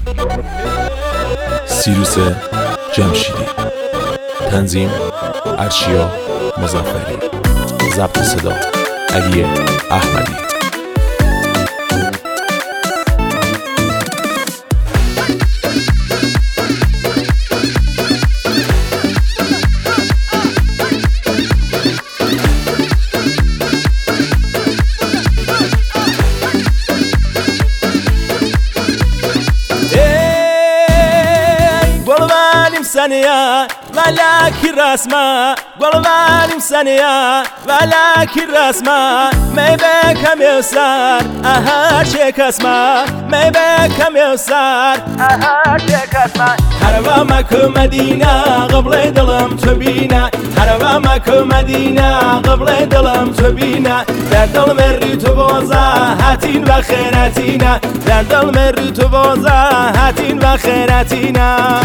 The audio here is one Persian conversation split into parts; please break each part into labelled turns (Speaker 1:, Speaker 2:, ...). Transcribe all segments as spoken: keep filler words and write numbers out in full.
Speaker 1: سیروس جمشیدی، تنظیم ارشیا مظفری، ضبط صدا علی احمدی.
Speaker 2: سنيا ولكن رسمة قلباني سنيا ولكن رسمة ما يبكم يسار أهار شيك اسمه ما يبكم يسار أهار شيك اسمه هربا ماكو مدينة قبل دلم تبينا هربا ماكو مدينة قبل دلم تبينا در دل مري تبوزا هاتين وخيراتينا در دل مري تبوزا هاتين وخيراتينا.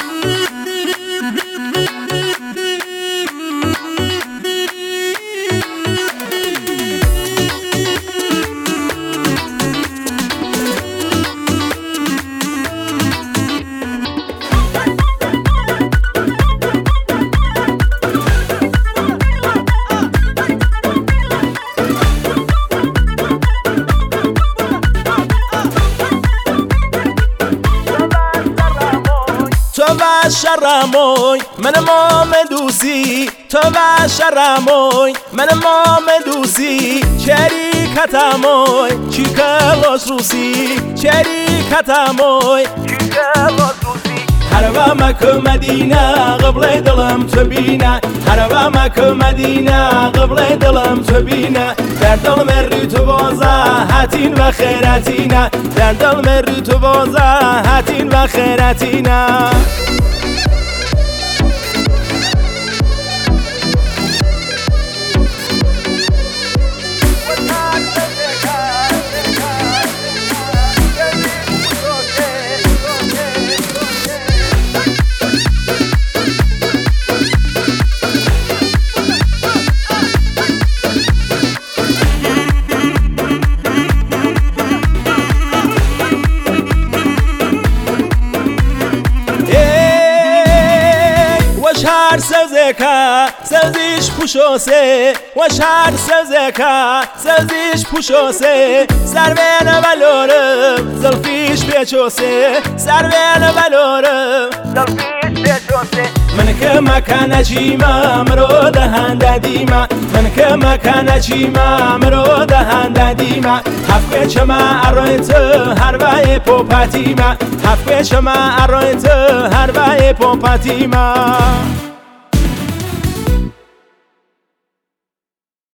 Speaker 2: تو و شرموی من مام دوسی تو و شرموی من مام دوسی شریکتموی چیکلاش روسی شریکتموی چیکلاش روسی هربا مکو مدینه قبل دلم تبینه هربا مکو مدینه قبل دلم تبینه در دل مری تو بازه هاتین و خیراتینه در دل مری تو بازه هاتین و خیراتینه. شهر سوزکا سوزیش پوشوسه و شهر سوزکا سوزیش پوشوسه سروین ولورم زلفیش پیچوسه سروین ولورم زلفیش پیچوسه من که مکان چیما مرو دهن دادیما من که مکان چیما مرو دهن دادیما هفته چما ارویت هر وای پوپاتیما هفته چما ارویت هر وای پوپاتیما.